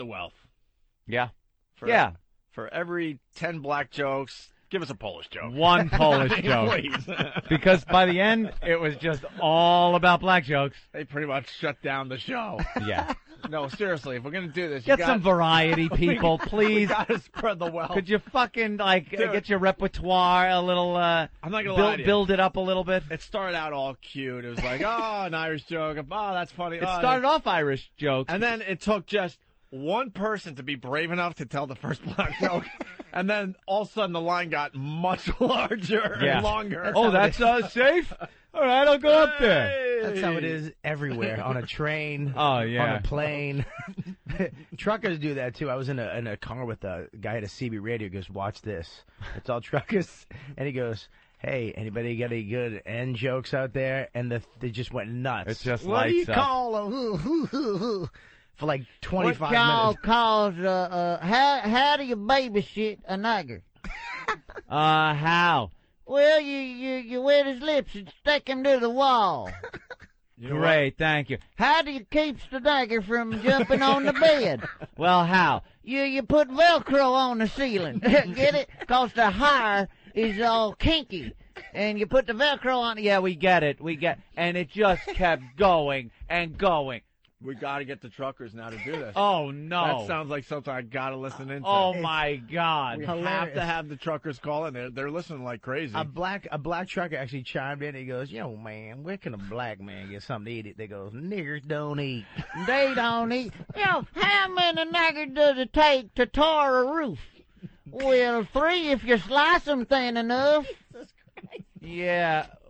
the wealth. Yeah. For every 10 black jokes, give us a Polish joke. One Polish joke. Please. Because by the end, it was just all about black jokes. They pretty much shut down the show. Yeah. No, seriously, if we're going to do this, Get some variety, people, please. We got to spread the wealth. Could you fucking, get your repertoire a little, I'm not going to lie to you. build it up a little bit? It started out all cute. It was like, oh, an Irish joke. Oh, that's funny. It started off Irish jokes. And then it took just one person to be brave enough to tell the first black joke. And then all of a sudden the line got much larger and longer. That's safe? All right, I'll go up there. Hey. That's how it is everywhere. On a train. Oh, yeah. On a plane. Truckers do that, too. I was in a car with a guy at a CB radio. He goes, watch this. It's all truckers. And he goes, hey, anybody got any good end jokes out there? And they just went nuts. It's just what do you lights up. call them? For like 25 what y'all minutes. calls, how do you babysit a nigger? How? Well, you wet his lips and stick him to the wall. Great, thank you. How do you keep the nigger from jumping on the bed? Well, how? You put Velcro on the ceiling. Get it? 'Cause the hair is all kinky. And you put the Velcro on. Yeah, we get it. And it just kept going and going. We got to get the truckers now to do this. Oh, no. That sounds like something I got to listen into. Oh, my God. We have to have the truckers call in. They're listening like crazy. A black trucker actually chimed in. He goes, yo, man, where can a black man get something to eat? They goes, niggers don't eat. They don't eat. How many niggers does it take to tar a roof? Well, 3 if you slice them thin enough. Yeah,